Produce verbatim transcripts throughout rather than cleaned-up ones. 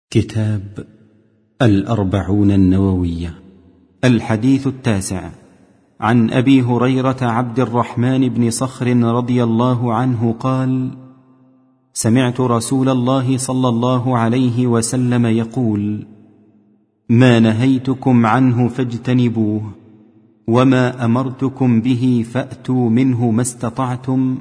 كتاب الأربعون النووية. الحديث التاسع. عن أبي هريرة عبد الرحمن بن صخر رضي الله عنه قال: سمعت رسول الله صلى الله عليه وسلم يقول: ما نهيتكم عنه فاجتنبوه، وما أمرتكم به فأتوا منه ما استطعتم،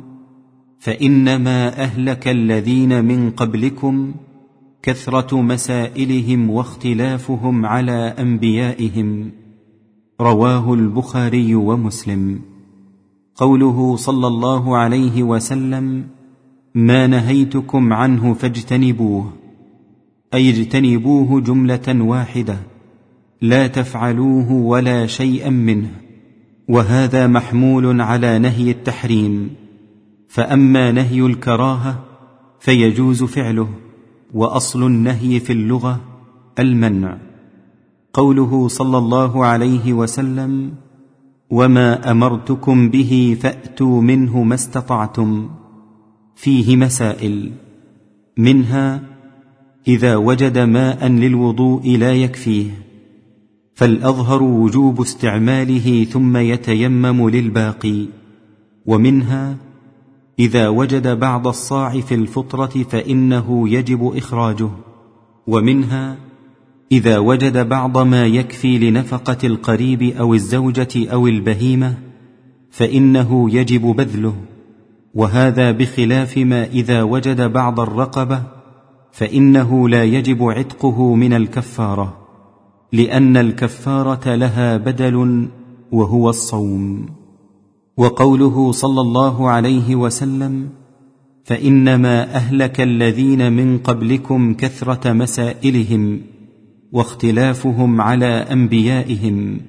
فإنما أهلك الذين من قبلكم كثرة مسائلهم واختلافهم على أنبيائهم. رواه البخاري ومسلم. قوله صلى الله عليه وسلم: ما نهيتكم عنه فاجتنبوه، أي اجتنبوه جملة واحدة، لا تفعلوه ولا شيئا منه. وهذا محمول على نهي التحريم، فأما نهي الكراهة فيجوز فعله، وأصل النهي في اللغة المنع. قوله صلى الله عليه وسلم: وما أمرتكم به فأتوا منه ما استطعتم، فيه مسائل، منها: إذا وجد ماء للوضوء لا يكفيه، فالأظهر وجوب استعماله ثم يتيمم للباقي. ومنها: إذا وجد بعض الصاع في الفطرة فإنه يجب إخراجه. ومنها: إذا وجد بعض ما يكفي لنفقة القريب أو الزوجة أو البهيمة فإنه يجب بذله. وهذا بخلاف ما إذا وجد بعض الرقبة فإنه لا يجب عتقه من الكفارة، لأن الكفارة لها بدل وهو الصوم. وقوله صلى الله عليه وسلم: فإنما أهلك الذين من قبلكم كثرة مسائلهم واختلافهم على أنبيائهم.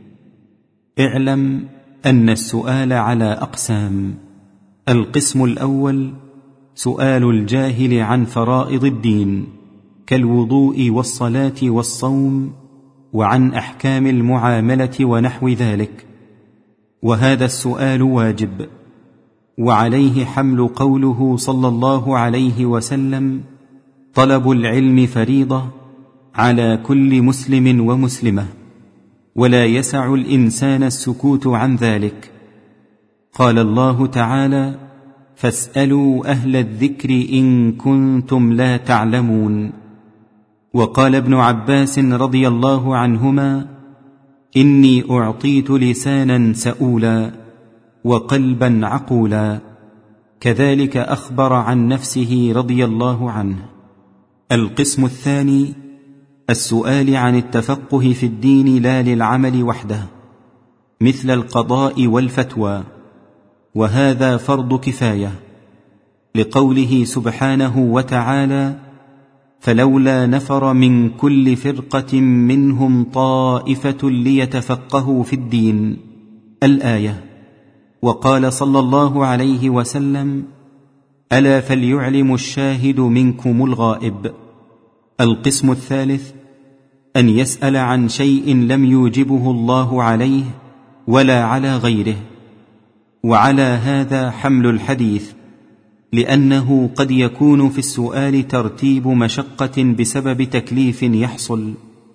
اعلم أن السؤال على أقسام: القسم الأول سؤال الجاهل عن فرائض الدين كالوضوء والصلاة والصوم، وعن أحكام المعاملة ونحو ذلك، وهذا السؤال واجب، وعليه حمل قوله صلى الله عليه وسلم: طلب العلم فريضة على كل مسلم ومسلمة، ولا يسع الإنسان السكوت عن ذلك. قال الله تعالى: فاسألوا أهل الذكر إن كنتم لا تعلمون. وقال ابن عباس رضي الله عنهما: إني أعطيت لسانا سؤولا وقلبا عقولا. كذلك أخبر عن نفسه رضي الله عنه. القسم الثاني السؤال عن التفقه في الدين لا للعمل وحده، مثل القضاء والفتوى، وهذا فرض كفاية، لقوله سبحانه وتعالى: فلولا نفر من كل فرقة منهم طائفة ليتفقهوا في الدين، الآية. وقال صلى الله عليه وسلم: ألا فليعلم الشاهد منكم الغائب. القسم الثالث أن يسأل عن شيء لم يوجبه الله عليه ولا على غيره، وعلى هذا حمل الحديث، لأنه قد يكون في السؤال ترتيب مشقة بسبب تكليف يحصل.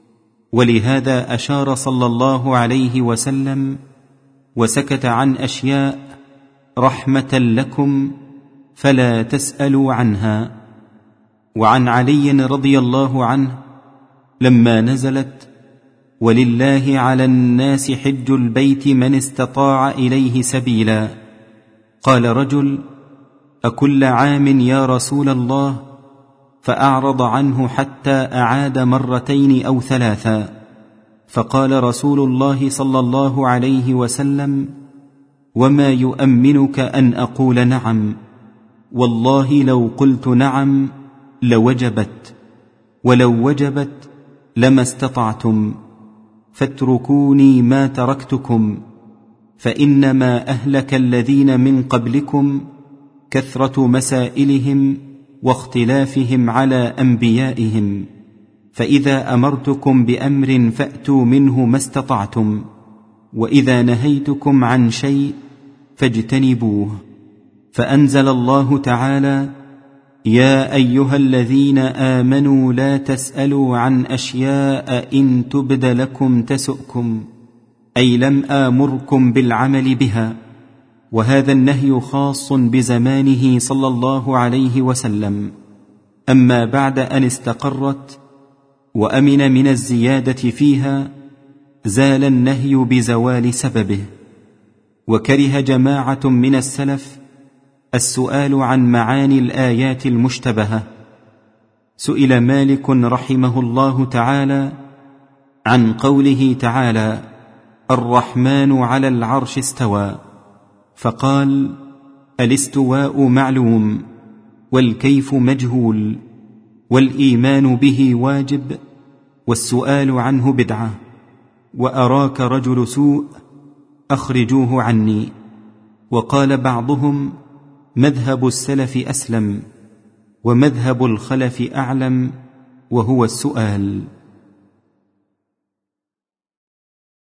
ولهذا أشار صلى الله عليه وسلم وسكت عن أشياء رحمة لكم فلا تسألوا عنها. وعن علي رضي الله عنه لما نزلت: ولله على الناس حج البيت من استطاع إليه سبيلا، قال رجل: أكل عام يا رسول الله؟ فأعرض عنه حتى أعاد مرتين أو ثلاثا، فقال رسول الله صلى الله عليه وسلم: وما يؤمنك أن أقول نعم؟ والله لو قلت نعم لوجبت، ولو وجبت لما استطعتم، فاتركوني ما تركتكم، فإنما أهلك الذين من قبلكم كثرة مسائلهم واختلافهم على أنبيائهم. فإذا أمرتكم بأمر فأتوا منه ما استطعتم، وإذا نهيتكم عن شيء فاجتنبوه. فأنزل الله تعالى: يا ايها الذين امنوا لا تسالوا عن اشياء ان تبد لكم تسؤكم، اي لم امركم بالعمل بها. وهذا النهي خاص بزمانه صلى الله عليه وسلم. اما بعد ان استقرت وامن من الزياده فيها زال النهي بزوال سببه. وكره جماعه من السلف السؤال عن معاني الايات المشتبهه. سئل مالك رحمه الله تعالى عن قوله تعالى: الرحمن على العرش استوى، فقال: الاستواء معلوم، والكيف مجهول، والايمان به واجب، والسؤال عنه بدعه، واراك رجل سوء اخرجوه عني. وقال بعضهم: مذهب السلف اسلم، ومذهب الخلف اعلم، وهو السؤال.